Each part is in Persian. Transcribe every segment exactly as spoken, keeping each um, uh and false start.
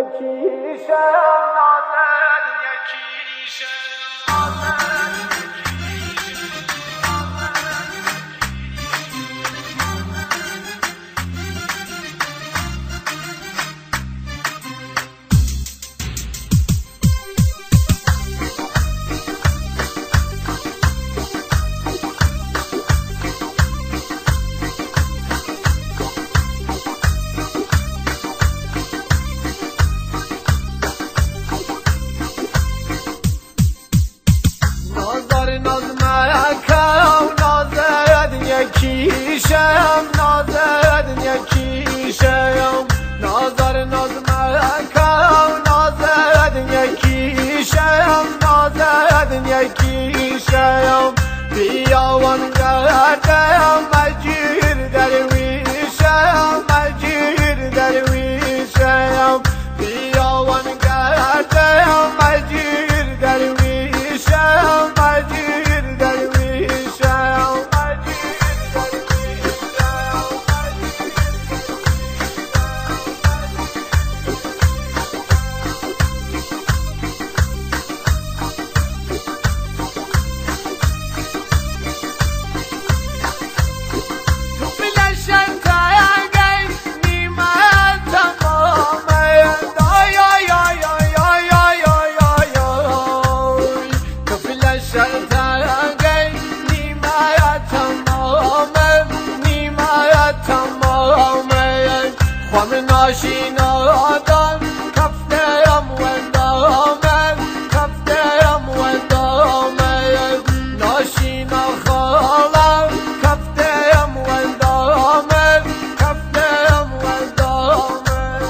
یکیشم نازد یکیشم یکیشم نازد یکیشم نازر ناز مکم نازد یکیشم نازد یکیشم بیاوان گردم مجیر درویشم مجیر درویشم بیاوان گردم مجیر درویشم مجیر درویشم ناشینادم کفتم و اندامم کفتم و اندامم ناشینا خالم کفتم و اندامم کفتم و اندامم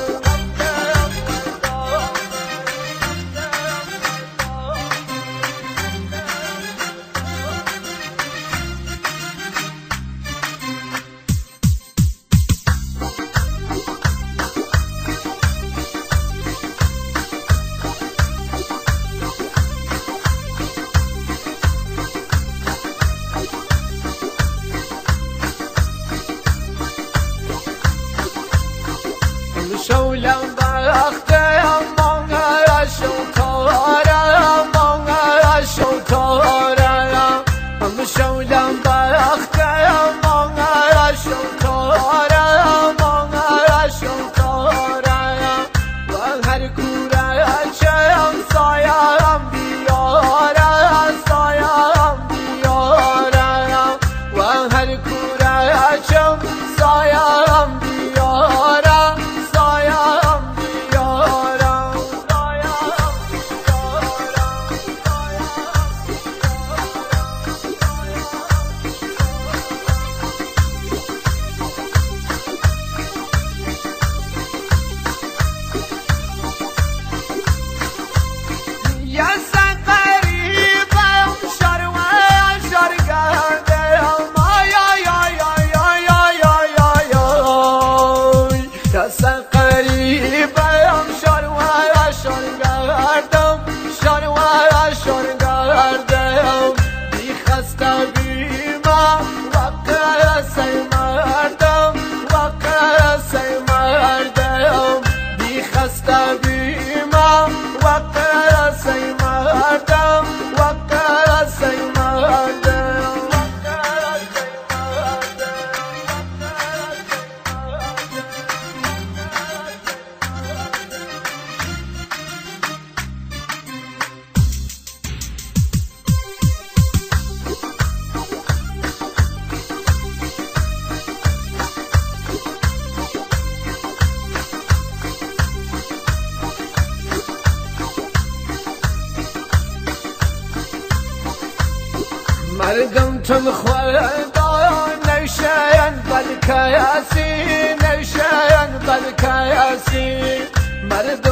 شولم بختم مانگه شوتارم مانگه شوتارم هم شولم بختم مانگه شوتارم مانگه شوتارم و هر کوره چم سایم بیارم سایم بیارم و هر کوره چم سایم بیارم دستن قریبم شاروار شارگردم شاروار شارگردم بی خسته بیمه وقت سیمردم وقت سیمردم بی خسته بیمه وقت سیمردم وقت سیمردم مردم تم خوردان نشین بلکیاسی نشین بلکیاسی مرد